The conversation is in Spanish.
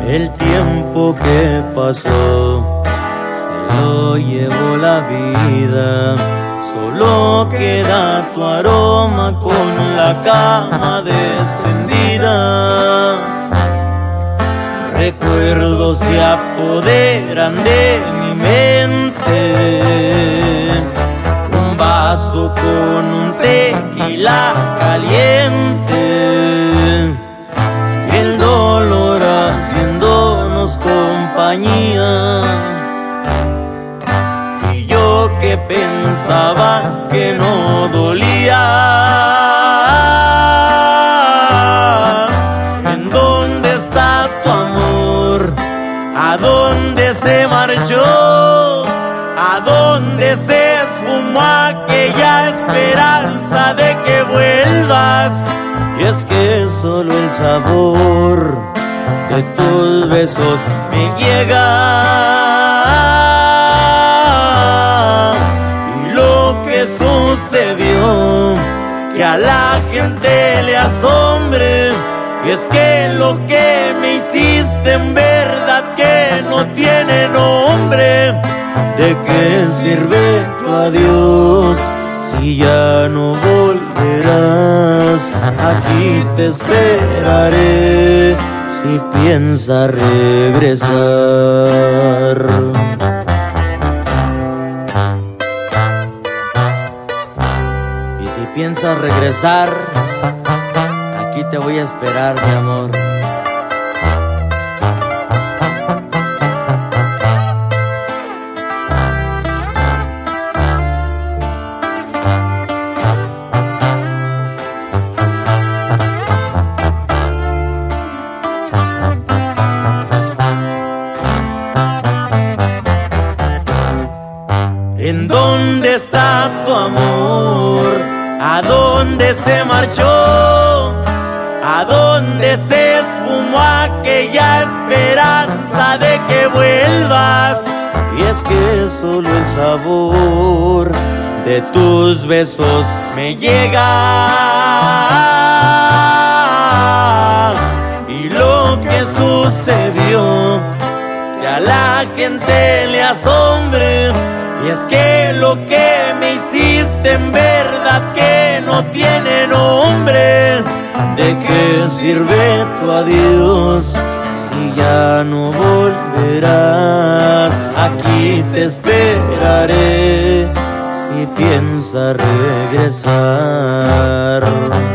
El tiempo que pasó se lo llevó la vida. Solo queda tu aroma con la cama extendida. Recuerdos se apoderan de mi mente. Un vaso con un tequila caliente. El dolor haciéndonos compañía. Y yo que pensaba que no dolía. ¿En dónde está tu amor? ¿A dónde se marchó? ¿A dónde se esfumó aquella esperanza de que vuelvas? Y es que solo el sabor de tus besos me llega. Y lo que sucedió, que a la gente le asombre. Y es que lo que me hiciste en verdad que no tiene nombre. ¿De qué sirve tu adiós si ya no volverás? Aquí te esperaré si piensas regresar. Y si piensas regresar, aquí te voy a esperar, mi amor. ¿En dónde está tu amor? ¿A dónde se marchó? ¿A dónde se esfumó aquella esperanza de que vuelvas? Y es que solo el sabor de tus besos me llega. Y lo que sucedió, que a la gente le asombre. Y es que lo que me hiciste en verdad que no tiene nombre. ¿De qué sirve tu adiós si ya no volverás? Aquí te esperaré si piensas regresar.